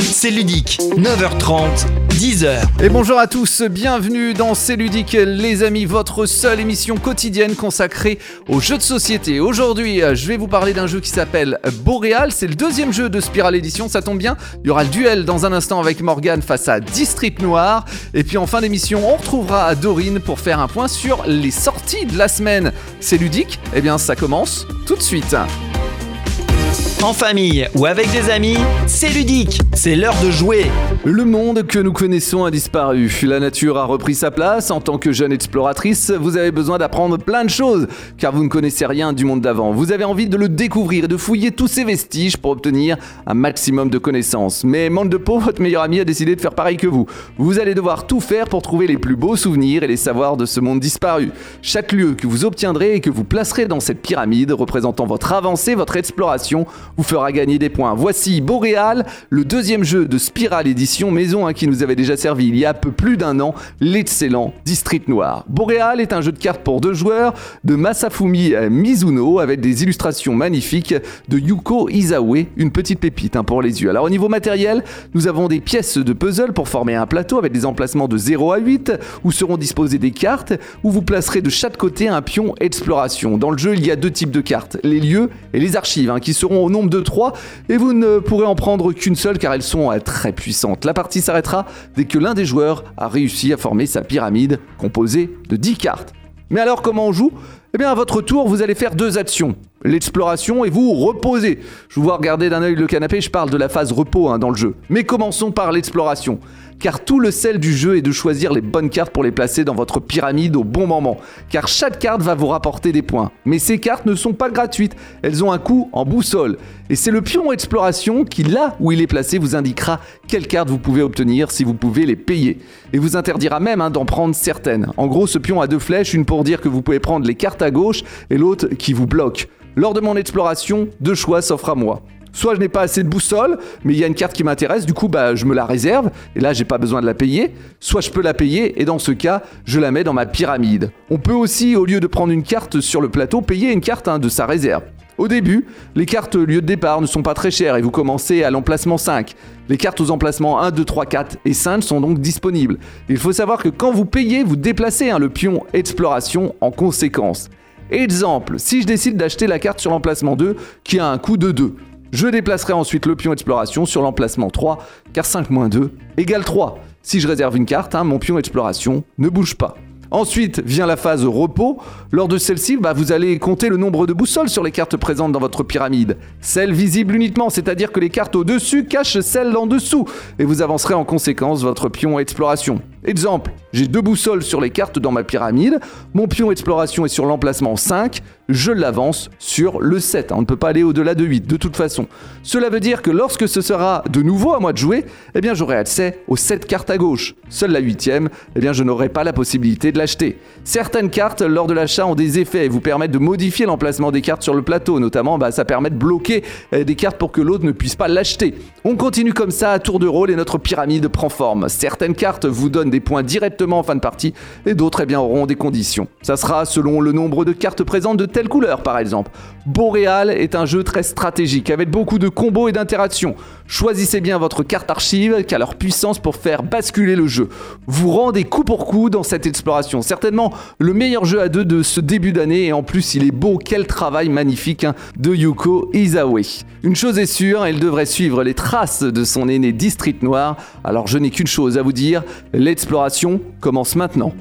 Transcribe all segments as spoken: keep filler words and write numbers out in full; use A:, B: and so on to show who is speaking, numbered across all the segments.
A: C'est ludique, neuf heures trente, dix heures.
B: Et bonjour à tous, bienvenue dans C'est ludique les amis, votre seule émission quotidienne consacrée aux jeux de société. Aujourd'hui, je vais vous parler d'un jeu qui s'appelle Boréal, c'est le deuxième jeu de Spiral Edition, ça tombe bien. Il y aura le duel dans un instant avec Morgane face à District Noir. Et puis en fin d'émission, on retrouvera Dorine pour faire un point sur les sorties de la semaine. C'est ludique, eh bien ça commence tout de suite.
A: En famille ou avec des amis, c'est ludique, c'est l'heure de jouer.
B: Le monde que nous connaissons a disparu. La nature a repris sa place. En tant que jeune exploratrice, vous avez besoin d'apprendre plein de choses, car vous ne connaissez rien du monde d'avant. Vous avez envie de le découvrir et de fouiller tous ses vestiges pour obtenir un maximum de connaissances. Mais manque de peau, votre meilleur ami a décidé de faire pareil que vous. Vous allez devoir tout faire pour trouver les plus beaux souvenirs et les savoirs de ce monde disparu. Chaque lieu que vous obtiendrez et que vous placerez dans cette pyramide, représentant votre avancée, votre exploration, vous fera gagner des points. Voici Boréal, le deuxième jeu de Spiral Edition, maison hein, qui nous avait déjà servi il y a peu plus d'un an, l'excellent District Noir. Boréal est un jeu de cartes pour deux joueurs de Masafumi Mizuno avec des illustrations magnifiques de Yuko Izaue, une petite pépite hein, pour les yeux. Alors au niveau matériel, nous avons des pièces de puzzle pour former un plateau avec des emplacements de zéro à huit où seront disposées des cartes où vous placerez de chaque côté un pion exploration. Dans le jeu, il y a deux types de cartes, les lieux et les archives hein, qui seront au nombre de trois et vous ne pourrez en prendre qu'une seule car elles sont très puissantes. La partie s'arrêtera dès que l'un des joueurs a réussi à former sa pyramide composée de dix cartes. Mais alors comment on joue ? Eh bien à votre tour vous allez faire deux actions, l'exploration et vous reposez. Je vous vois regarder d'un œil le canapé, je parle de la phase repos hein, dans le jeu. Mais commençons par l'exploration. Car tout le sel du jeu est de choisir les bonnes cartes pour les placer dans votre pyramide au bon moment. Car chaque carte va vous rapporter des points. Mais ces cartes ne sont pas gratuites, elles ont un coût en boussole. Et c'est le pion exploration qui, là où il est placé, vous indiquera quelles cartes vous pouvez obtenir si vous pouvez les payer. Et vous interdira même hein, d'en prendre certaines. En gros, ce pion a deux flèches, une pour dire que vous pouvez prendre les cartes à gauche et l'autre qui vous bloque. Lors de mon exploration, deux choix s'offrent à moi. Soit je n'ai pas assez de boussole, mais il y a une carte qui m'intéresse, du coup bah, je me la réserve, et là j'ai pas besoin de la payer. Soit je peux la payer, et dans ce cas, je la mets dans ma pyramide. On peut aussi, au lieu de prendre une carte sur le plateau, payer une carte hein, de sa réserve. Au début, les cartes lieu de départ ne sont pas très chères, et vous commencez à l'emplacement cinq. Les cartes aux emplacements un, deux, trois, quatre et cinq sont donc disponibles. Il faut savoir que quand vous payez, vous déplacez hein, le pion exploration en conséquence. Exemple, si je décide d'acheter la carte sur l'emplacement deux, qui a un coût de deux. Je déplacerai ensuite le pion exploration sur l'emplacement trois, car cinq moins deux égale trois. Si je réserve une carte, hein, mon pion exploration ne bouge pas. Ensuite vient la phase repos. Lors de celle-ci, bah, vous allez compter le nombre de boussoles sur les cartes présentes dans votre pyramide. Celles visibles uniquement, c'est-à-dire que les cartes au-dessus cachent celles en dessous. Et vous avancerez en conséquence votre pion exploration. Exemple, j'ai deux boussoles sur les cartes dans ma pyramide. Mon pion exploration est sur l'emplacement cinq. Je l'avance sur le sept. On ne peut pas aller au-delà de huit de toute façon. Cela veut dire que lorsque ce sera de nouveau à moi de jouer, eh bien j'aurai accès aux sept cartes à gauche. Seule la huitième, eh bien je n'aurai pas la possibilité de l'acheter. Certaines cartes, lors de l'achat, ont des effets et vous permettent de modifier l'emplacement des cartes sur le plateau. Notamment, bah, ça permet de bloquer euh, des cartes pour que l'autre ne puisse pas l'acheter. On continue comme ça à tour de rôle et notre pyramide prend forme. Certaines cartes vous donnent des points directement en fin de partie et d'autres eh bien, auront des conditions. Ça sera selon le nombre de cartes présentes de telle couleur par exemple. Boréal est un jeu très stratégique avec beaucoup de combos et d'interactions. Choisissez bien votre carte archive qui a leur puissance pour faire basculer le jeu. Vous rendez coup pour coup dans cette exploration. Certainement le meilleur jeu à deux de ce début d'année et en plus il est beau, quel travail magnifique hein, de Yuko Izaue. Une chose est sûre, elle devrait suivre les traces de son aîné District Noir. Alors je n'ai qu'une chose à vous dire, l'exploration commence maintenant.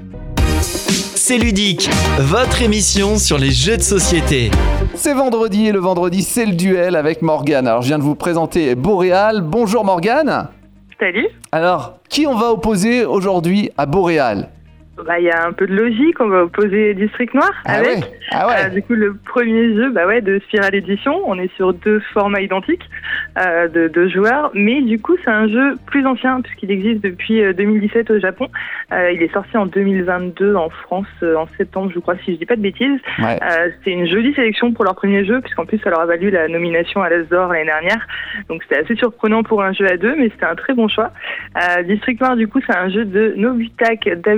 A: C'est ludique, votre émission sur les jeux de société.
B: C'est vendredi et le vendredi c'est le duel avec Morgane. Alors je viens de vous présenter Boréal. Bonjour Morgane.
C: Salut.
B: Alors, qui on va opposer aujourd'hui à Boréal ?
C: Bah, il y a un peu de logique, on va opposer District Noir
B: ah
C: avec.
B: Ouais. Ah ouais.
C: Euh, du coup, le premier jeu, bah ouais, de Spiral Edition, on est sur deux formats identiques euh, de deux joueurs, mais du coup, c'est un jeu plus ancien puisqu'il existe depuis euh, deux mille dix-sept au Japon. Euh, il est sorti en deux mille vingt-deux en France euh, en septembre, je crois, si je dis pas de bêtises.
B: Ouais.
C: Euh, c'est une jolie sélection pour leur premier jeu puisqu'en plus, ça leur a valu la nomination à l'As d'Or l'année dernière. Donc, c'était assez surprenant pour un jeu à deux, mais c'était un très bon choix. Euh, District Noir, du coup, c'est un jeu de Nobutake Dogen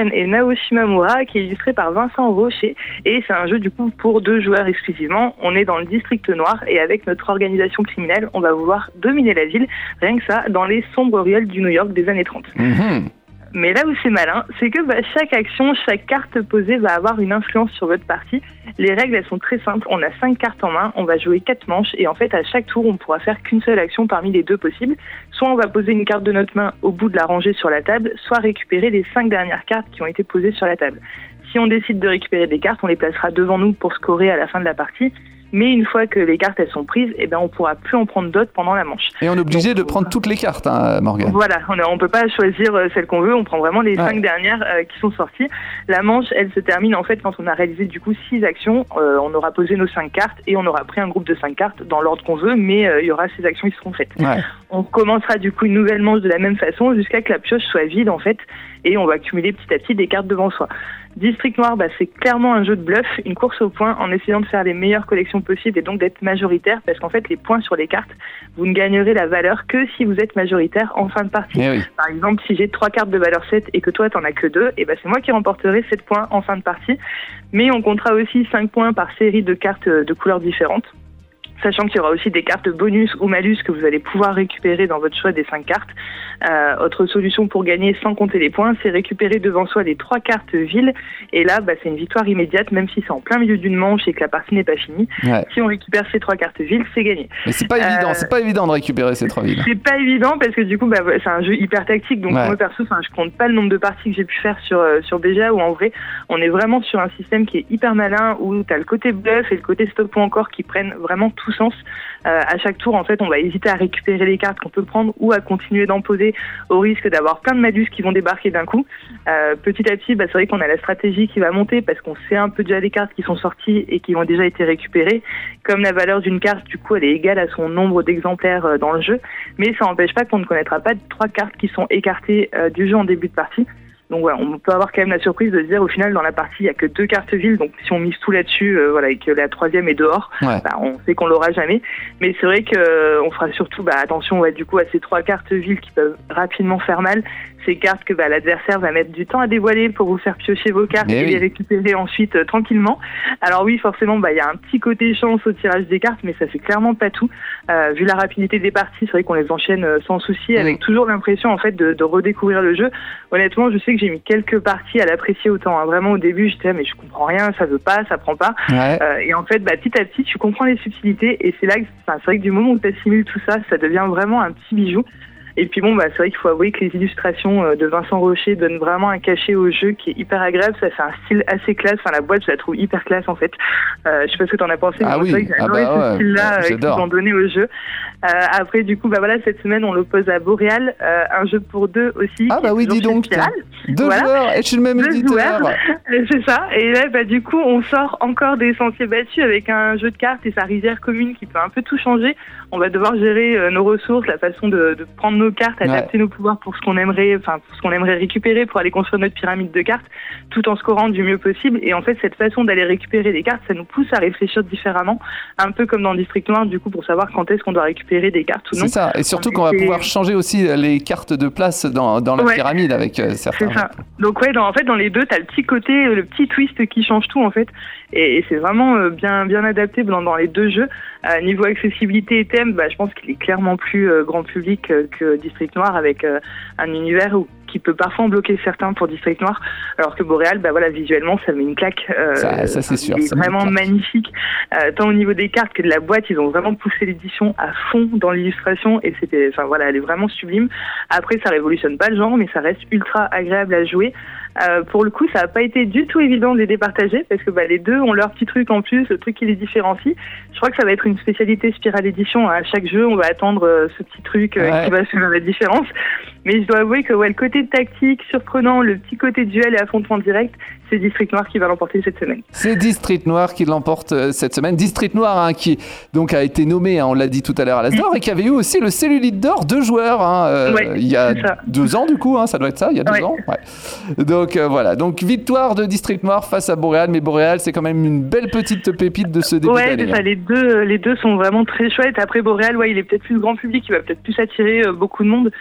C: Shogun et Nao Shimamura, qui est illustré par Vincent Rocher. Et c'est un jeu du coup pour deux joueurs exclusivement. On est dans le district noir et avec notre organisation criminelle, on va vouloir dominer la ville, rien que ça, dans les sombres ruelles du New York des années trente.
B: Mmh.
C: Mais là où c'est malin, c'est que bah, chaque action, chaque carte posée va avoir une influence sur votre partie. Les règles, elles sont très simples. On a cinq cartes en main, on va jouer quatre manches et en fait, à chaque tour, on pourra faire qu'une seule action parmi les deux possibles. Soit on va poser une carte de notre main au bout de la rangée sur la table, soit récupérer les cinq dernières cartes qui ont été posées sur la table. Si on décide de récupérer des cartes, on les placera devant nous pour scorer à la fin de la partie. Mais une fois que les cartes elles sont prises, eh ben on pourra plus en prendre d'autres pendant la manche.
B: Et on est obligé
C: Donc,
B: de prendre toutes les cartes, hein, Morgane.
C: Voilà, on ne peut pas choisir celle qu'on veut, on prend vraiment les ouais. cinq dernières euh, qui sont sorties. La manche, elle se termine en fait quand on a réalisé du coup six actions. Euh, on aura posé nos cinq cartes et on aura pris un groupe de cinq cartes dans l'ordre qu'on veut, mais euh, il y aura ces actions qui seront faites. Ouais. On commencera du coup une nouvelle manche de la même façon jusqu'à que la pioche soit vide en fait, et on va accumuler petit à petit des cartes devant soi. District Noir, bah, c'est clairement un jeu de bluff, une course au point en essayant de faire les meilleures collections possibles et donc d'être majoritaire parce qu'en fait les points sur les cartes, vous ne gagnerez la valeur que si vous êtes majoritaire en fin de partie.
B: Oui.
C: Par exemple, si j'ai trois cartes de valeur sept et que toi t'en as que deux, et bah, c'est moi qui remporterai sept points en fin de partie. Mais on comptera aussi cinq points par série de cartes de couleurs différentes. Sachant qu'il y aura aussi des cartes bonus ou malus que vous allez pouvoir récupérer dans votre choix des cinq cartes. Euh, autre solution pour gagner sans compter les points, c'est récupérer devant soi les trois cartes villes. Et là, bah, c'est une victoire immédiate, même si c'est en plein milieu d'une manche et que la partie n'est pas finie. Ouais. Si on récupère ces trois cartes villes, c'est gagné.
B: Mais c'est pas euh, évident, c'est pas évident de récupérer ces trois villes.
C: C'est pas évident parce que du coup, bah, c'est un jeu hyper tactique. Donc ouais. moi perso, je compte pas le nombre de parties que j'ai pu faire sur euh, sur B G A où en vrai, on est vraiment sur un système qui est hyper malin où t'as le côté bluff et le côté stop ou encore qui prennent vraiment tout sens. Euh, à chaque tour, en fait, on va hésiter à récupérer les cartes qu'on peut prendre ou à continuer d'en poser au risque d'avoir plein de malus qui vont débarquer d'un coup. Euh, petit à petit, bah, c'est vrai qu'on a la stratégie qui va monter parce qu'on sait un peu déjà les cartes qui sont sorties et qui ont déjà été récupérées. Comme la valeur d'une carte, du coup, elle est égale à son nombre d'exemplaires dans le jeu. Mais ça n'empêche pas qu'on ne connaîtra pas trois cartes qui sont écartées euh, du jeu en début de partie. Donc voilà, on peut avoir quand même la surprise de se dire au final dans la partie il y a que deux cartes villes, donc si on mise tout là-dessus, euh, voilà, et que la troisième est dehors, ouais. bah, on sait qu'on l'aura jamais. Mais c'est vrai que euh, on fera surtout bah, attention ouais, du coup à ces trois cartes villes qui peuvent rapidement faire mal. Ces cartes que bah, l'adversaire va mettre du temps à dévoiler pour vous faire piocher vos cartes mais et oui. les récupérer ensuite euh, tranquillement. Alors oui, forcément, bah il y a un petit côté chance au tirage des cartes, mais ça fait clairement pas tout. Euh, vu la rapidité des parties, c'est vrai qu'on les enchaîne euh, sans souci, mmh. avec toujours l'impression en fait de, de redécouvrir le jeu. Honnêtement, je sais que j'ai mis quelques parties à l'apprécier autant. Hein. Vraiment, au début, j'étais là, mais je comprends rien, ça veut pas, ça prend pas. Ouais. Euh, et en fait, bah, petit à petit, tu comprends les subtilités. Et c'est là que, c'est vrai que du moment où tu assimiles tout ça, ça devient vraiment un petit bijou. Et puis bon, bah, c'est vrai qu'il faut avouer que les illustrations de Vincent Rocher donnent vraiment un cachet au jeu qui est hyper agréable. Ça fait un style assez classe. Enfin, la boîte, je la trouve hyper classe en fait. Euh, je sais pas ce que t'en as pensé,
B: ah
C: mais
B: oui.
C: c'est vrai que j'ai adoré
B: ah bah,
C: ce
B: ouais.
C: style-là euh,
B: J'adore.
C: qu'ils ont donné au jeu. Euh, après, du coup, bah voilà, cette semaine, on l'oppose à Boréal, euh, un jeu pour deux aussi.
B: Ah bah oui, dis donc. Deux
C: voilà.
B: joueurs et chez le même
C: deux
B: éditeur.
C: Joueurs. C'est ça. Et là, bah du coup, on sort encore des sentiers battus avec un jeu de cartes et sa rivière commune qui peut un peu tout changer. On va devoir gérer euh, nos ressources, la façon de, de prendre nos cartes, adapter ouais. nos pouvoirs pour ce qu'on aimerait, enfin pour ce qu'on aimerait récupérer pour aller construire notre pyramide de cartes, tout en scorant du mieux possible. Et en fait, cette façon d'aller récupérer des cartes, ça nous pousse à réfléchir différemment, un peu comme dans District Noir, du coup, pour savoir quand est-ce qu'on doit récupérer des cartes ou non.
B: C'est ça. Et surtout qu'on va pouvoir changer aussi les cartes de place dans, dans la ouais. pyramide avec euh, certains.
C: C'est ça. Donc ouais, dans, en fait, dans les deux, t'as le petit côté, le petit twist qui change tout en fait. Et, et c'est vraiment euh, bien bien adapté dans, dans les deux jeux. Euh, niveau accessibilité et thème, bah, je pense qu'il est clairement plus euh, grand public euh, que District Noir avec euh, un univers où, qui peut parfois en bloquer certains pour District Noir, alors que Boréal, bah voilà, visuellement, ça met une claque. Euh,
B: ça, ça c'est sûr.
C: C'est vraiment magnifique. Euh, tant au niveau des cartes que de la boîte, ils ont vraiment poussé l'édition à fond dans l'illustration et c'était, enfin voilà, elle est vraiment sublime. Après, ça révolutionne pas le genre, mais ça reste ultra agréable à jouer. Euh, pour le coup, ça n'a pas été du tout évident de les départager parce que bah, les deux ont leur petit truc en plus, le truc qui les différencie. Je crois que ça va être une spécialité Spiral Edition. À chaque jeu, on va attendre euh, ce petit truc euh, ouais. qui va faire la différence. Mais je dois avouer que ouais, le côté tactique, surprenant, le petit côté duel et affrontement direct, c'est District Noir qui va l'emporter cette semaine.
B: C'est District Noir qui l'emporte euh, cette semaine. District Noir hein, qui donc a été nommé, hein, on l'a dit tout à l'heure à l'Asdor, mmh. et qui avait eu aussi le Cellulite d'or, deux joueurs, hein, euh, ouais, il y a deux ans du coup, hein, ça doit être ça, il y a deux ouais. ans. Ouais. Donc euh, voilà, donc victoire de District Noir face à Boréal, mais Boréal c'est quand même une belle petite pépite de ce début
C: ouais,
B: d'année.
C: Ouais, hein. les deux, les deux sont vraiment très chouettes. Après Boréal, ouais, il est peut-être plus grand public, il va peut-être plus attirer euh, beaucoup de monde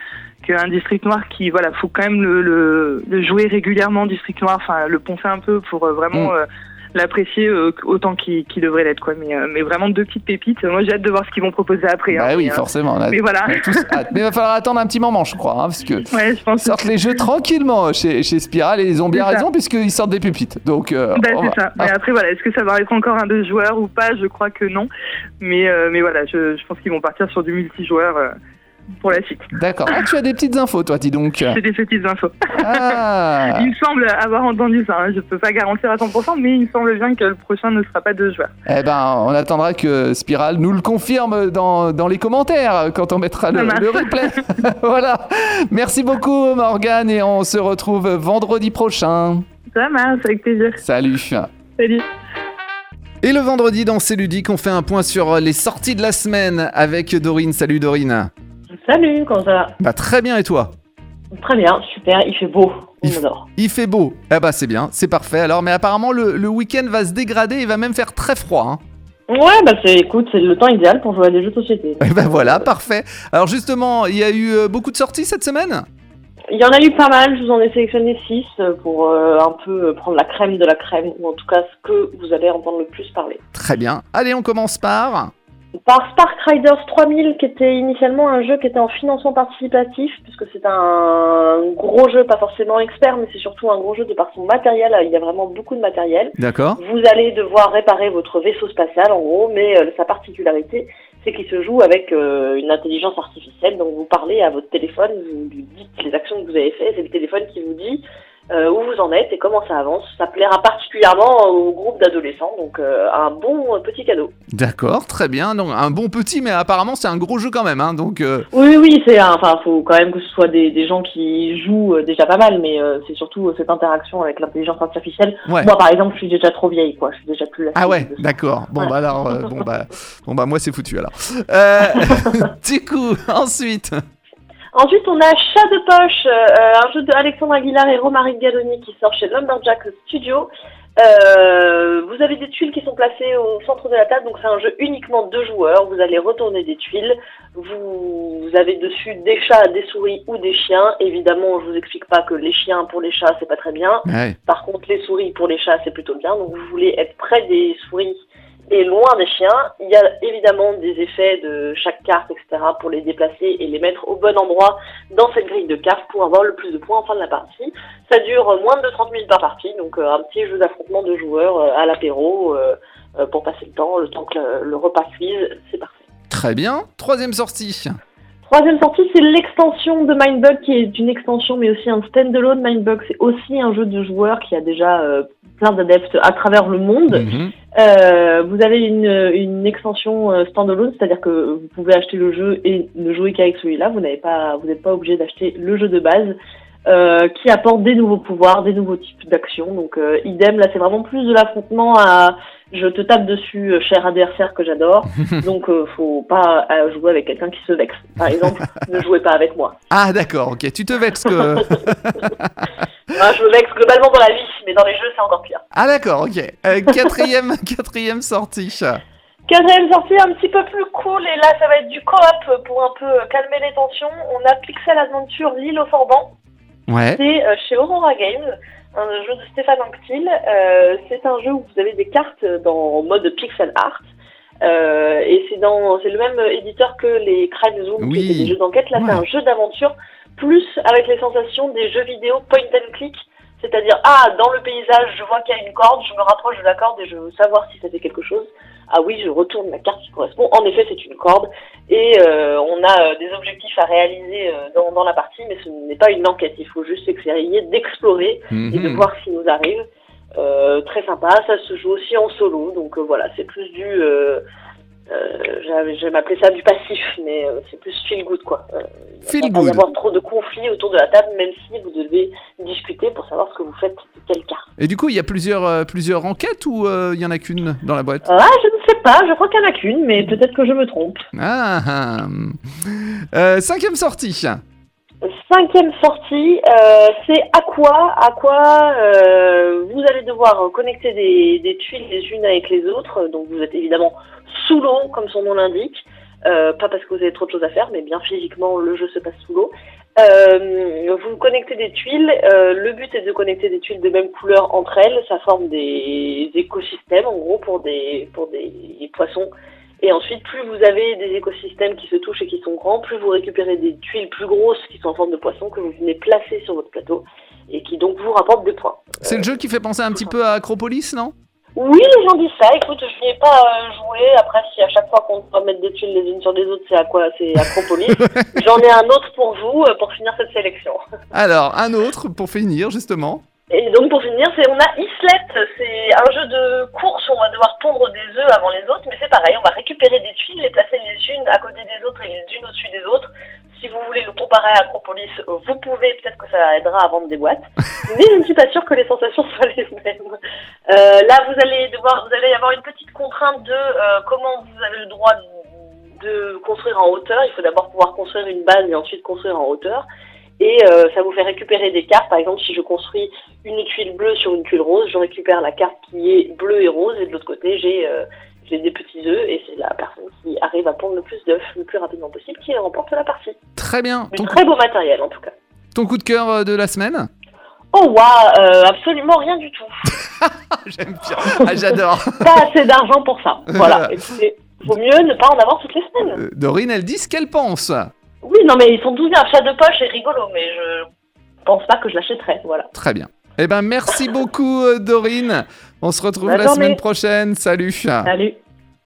C: un district noir qui, voilà, faut quand même le, le, le jouer régulièrement, district noir, enfin le poncer un peu pour euh, vraiment... Mmh. Euh, l'apprécier euh, autant qu'il, qu'il devrait l'être, quoi. Mais, euh, mais vraiment deux petites pépites. Moi, j'ai hâte de voir ce qu'ils vont proposer après.
B: Bah
C: hein,
B: oui,
C: mais,
B: forcément. On a,
C: mais voilà.
B: on a tous hâte. Mais il va falloir attendre un petit moment, je crois, hein, parce que
C: ouais, je pense
B: sortent que... les jeux tranquillement chez, chez Spiral et ils ont bien
C: c'est
B: raison
C: ça.
B: puisqu'ils sortent des pépites. Donc, euh,
C: bah, c'est
B: va...
C: ça. Mais après, voilà, est-ce que ça va être encore un deux joueurs ou pas? Je crois que non. Mais, euh, mais voilà, je, je pense qu'ils vont partir sur du multijoueur. Euh... pour la suite.
B: D'accord. Ah, tu as des petites infos, toi, dis donc.
C: J'ai des petites infos.
B: Ah.
C: Il me semble avoir entendu ça. Hein. Je ne peux pas garantir à cent pour cent, mais il me semble bien que le prochain ne sera pas deux joueurs.
B: Eh ben, on attendra que Spiral nous le confirme dans, dans les commentaires quand on mettra le, le replay. Voilà. Merci beaucoup, Morgane, et on se retrouve vendredi prochain.
C: Ça marche, avec plaisir.
B: Salut.
C: Salut.
B: Et le vendredi, dans C'est ludique, on fait un point sur les sorties de la semaine avec Dorine. Salut, Dorine.
D: Salut, comment ça va?
B: Bah très bien, et toi?
D: Très bien, super, il fait beau, on
B: il,
D: adore.
B: Il fait beau, eh bah c'est bien, c'est parfait. Alors, mais apparemment le, le week-end va se dégrader, il va même faire très froid. Hein.
D: Ouais, bah c'est, écoute, c'est le temps idéal pour jouer à des jeux de société.
B: Et bah voilà, parfait. Alors justement, il y a eu euh, beaucoup de sorties cette semaine?
D: Il y en a eu pas mal, je vous en ai sélectionné six pour euh, un peu prendre la crème de la crème, ou en tout cas ce que vous allez entendre le plus parler.
B: Très bien, allez on commence par...
D: Par Spark Riders trois mille, qui était initialement un jeu qui était en financement participatif, puisque c'est un gros jeu, pas forcément expert, mais c'est surtout un gros jeu de par son matériel. Il y a vraiment beaucoup de matériel.
B: D'accord.
D: Vous allez devoir réparer votre vaisseau spatial, en gros, mais euh, sa particularité, c'est qu'il se joue avec euh, une intelligence artificielle. Donc vous parlez à votre téléphone, vous lui dites les actions que vous avez faites, c'est le téléphone qui vous dit Euh, où vous en êtes et comment ça avance. Ça plaira particulièrement au groupe d'adolescents, donc euh, un bon euh, petit cadeau.
B: D'accord, très bien. Donc un bon petit, mais apparemment c'est un gros jeu quand même. Hein, donc euh...
D: Oui, oui, c'est un, enfin, faut quand même que ce soit des, des gens qui jouent euh, déjà pas mal, mais euh, c'est surtout euh, cette interaction avec l'intelligence artificielle.
B: Ouais.
D: Moi, par exemple, je suis déjà trop vieille, quoi. Je suis déjà plus là.
B: Ah ouais, d'accord. Bon
D: ouais.
B: bah alors, euh, bon bah, bon bah moi c'est foutu alors. Euh, du coup, ensuite.
D: Ensuite, on a Chat de poche, euh, un jeu de Alexandre Aguilar et Romaric Galloni qui sort chez Lumberjack Studio. Euh, vous avez des tuiles qui sont placées au centre de la table, donc c'est un jeu uniquement deux joueurs. Vous allez retourner des tuiles. Vous, vous avez dessus des chats, des souris ou des chiens. Évidemment, je vous explique pas que les chiens pour les chats, c'est pas très bien.
B: Ouais.
D: Par contre, les souris pour les chats, c'est plutôt bien. Donc vous voulez être près des souris et loin des chiens. Il y a évidemment des effets de chaque carte, et cetera pour les déplacer et les mettre au bon endroit dans cette grille de cartes pour avoir le plus de points en fin de la partie. Ça dure moins de trente minutes par partie, donc euh, un petit jeu d'affrontement de joueurs euh, à l'apéro euh, euh, pour passer le temps, le temps que le, le repas cuise, c'est parfait.
B: Très bien. Troisième sortie.
D: Troisième sortie, c'est l'extension de Mindbug, qui est une extension mais aussi un stand-alone. Mindbug, c'est aussi un jeu de joueurs qui a déjà euh, plein d'adeptes à travers le monde.
B: Mm-hmm.
D: Euh, vous avez une, une extension euh, stand-alone, c'est-à-dire que vous pouvez acheter le jeu et ne jouer qu'avec celui-là. Vous n'avez pas, vous n'êtes pas obligé d'acheter le jeu de base, euh, qui apporte des nouveaux pouvoirs, des nouveaux types d'actions. Donc euh, idem, là c'est vraiment plus de l'affrontement à je te tape dessus, euh, cher adversaire que j'adore. Donc euh, faut pas euh, jouer avec quelqu'un qui se vexe. Par exemple, ne jouez pas avec moi.
B: Ah d'accord, ok, tu te vexes que...
D: Ah, je me vexe globalement dans la vie, mais dans les jeux c'est encore pire.
B: Ah d'accord, ok. Euh, quatrième, quatrième sortie.
D: Quatrième sortie un petit peu plus cool, et là ça va être du coop pour un peu calmer les tensions. On a Pixel Adventure L'île au Forban.
B: Ouais.
D: C'est euh, chez Aurora Games, un jeu de Stéphane Anctil. Euh, c'est un jeu où vous avez des cartes dans mode pixel art. Euh, et c'est dans c'est le même éditeur que les Crime Zoom,
B: oui.
D: qui étaient des jeux d'enquête. Là,
B: ouais.
D: c'est un jeu d'aventure, plus avec les sensations des jeux vidéo point and click. C'est-à-dire, ah, dans le paysage, je vois qu'il y a une corde, je me rapproche de la corde et je veux savoir si ça fait quelque chose. Ah oui, je retourne la carte qui correspond. En effet, c'est une corde. Et euh, on a euh, des objectifs à réaliser euh, dans, dans la partie, mais ce n'est pas une enquête. Il faut juste essayer d'explorer mm-hmm. et de voir ce qui nous arrive. Euh, très sympa. Ça se joue aussi en solo. Donc euh, voilà, c'est plus du... Euh, euh, je vais m'appeler ça du passif, mais euh, c'est plus feel good, quoi. Euh, il ne va pas y avoir trop de conflits autour de la table, même si vous devez discuter pour savoir ce que vous faites de quel cas.
B: Et du coup, il y a plusieurs, euh, plusieurs enquêtes ou il euh, y en a qu'une dans la boîte?
D: Ah, je ne sais pas, je crois qu'il n'y en a qu'une, mais peut-être que je me trompe.
B: Ah, ah. Euh, cinquième sortie.
D: Cinquième sortie, euh, c'est Aqua. Aqua, euh, vous allez devoir connecter des, des tuiles les unes avec les autres, donc vous êtes évidemment sous l'eau, comme son nom l'indique. Euh, pas parce que vous avez trop de choses à faire, mais bien physiquement, le jeu se passe sous l'eau. Euh, vous connectez des tuiles. Euh, le but est de connecter des tuiles de même couleur entre elles. Ça forme des écosystèmes, en gros, pour des, pour des poissons. Et ensuite, plus vous avez des écosystèmes qui se touchent et qui sont grands, plus vous récupérez des tuiles plus grosses qui sont en forme de poisson que vous venez placer sur votre plateau et qui donc vous rapportent des points.
B: C'est
D: euh,
B: le jeu qui fait penser un petit peu à Acropolis, non?
D: Oui, les gens disent ça. Écoute, je n'y ai pas euh, joué. Après, si à chaque fois qu'on doit mettre des tuiles les unes sur les autres, c'est à quoi? C'est Acropolis. J'en ai un autre pour vous, euh, pour finir cette sélection.
B: Alors, un autre pour finir, justement.
D: Et donc, pour finir, c'est, on a Islet. C'est un jeu de course où on va devoir pondre des œufs avant les autres, mais c'est pareil. On va récupérer des tuiles, les placer les unes à côté des autres et les unes au-dessus des autres. Si vous voulez le comparer à Acropolis, vous pouvez, peut-être que ça aidera à vendre des boîtes. Mais je ne suis pas sûre que les sensations soient les mêmes. Euh, là, vous allez devoir, vous allez avoir une petite contrainte de euh, comment vous avez le droit de, de construire en hauteur. Il faut d'abord pouvoir construire une base et ensuite construire en hauteur. Et euh, ça vous fait récupérer des cartes. Par exemple, si je construis une tuile bleue sur une tuile rose, je récupère la carte qui est bleue et rose. Et de l'autre côté, j'ai... Euh, j'ai des petits œufs et c'est la personne qui arrive à pondre le plus d'œufs le plus rapidement possible qui remporte la partie.
B: Très bien.
D: Du très beau matériel en tout cas.
B: Ton coup de cœur de la semaine?
D: Oh waouh, euh, absolument rien du tout.
B: J'aime bien, ah, j'adore.
D: Pas assez d'argent pour ça. Voilà, écoutez, vaut mieux ne pas en avoir toutes les semaines.
B: Euh, Dorine, elle dit ce qu'elle pense.
D: Oui, non mais ils sont douze, un chat de poche est rigolo, mais je pense pas que je l'achèterais, voilà.
B: Très bien. Eh ben merci beaucoup Dorine. On se retrouve
D: Bonne
B: la
D: journée.
B: semaine prochaine. Salut.
D: Salut.